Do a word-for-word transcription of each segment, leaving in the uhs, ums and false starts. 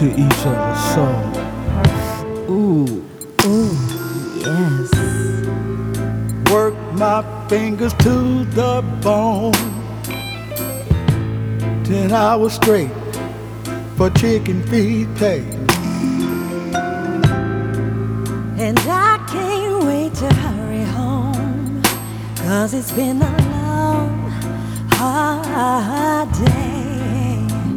to each other's soul. Ooh, ooh, yes. Work my fingers to the bone. Ten hours straight for chicken feet pay. And I can't wait to hurry home, 'cause it's been a long, hard day.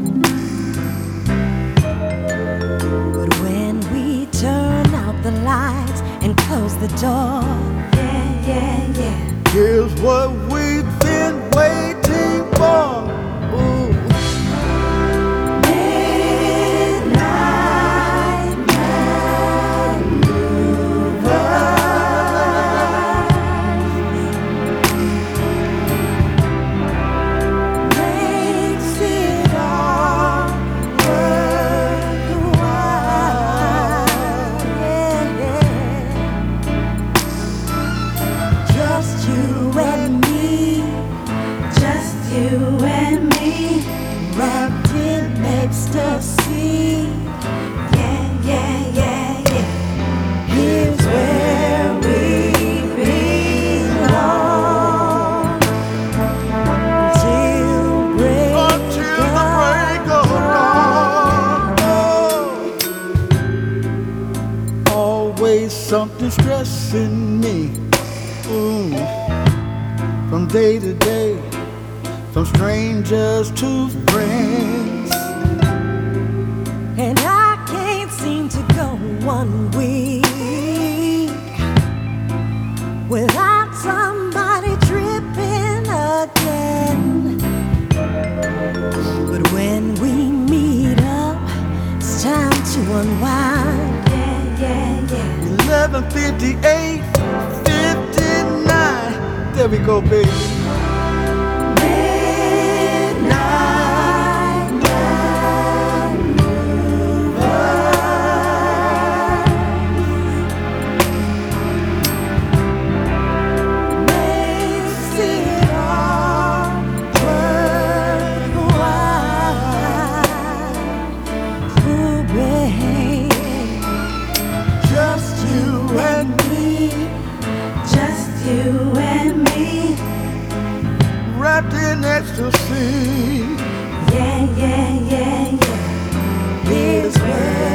But when we turn out the lights and close the door, yeah, yeah, yeah, here's what we've been waiting for. Ooh. You and me, wrapped in ecstasy. Yeah, yeah, yeah, yeah. Here's where we belong. Till break Until the break of dawn. Always something stressing me. Ooh. From day to day, from strangers to friends. And I can't seem to go one week without somebody tripping again. But when we meet up, it's time to unwind. Yeah, yeah, yeah. eleven fifty-eight, fifty-nine. There we go, baby. You and me, wrapped in ecstasy. Yeah, yeah, yeah, yeah. Here's where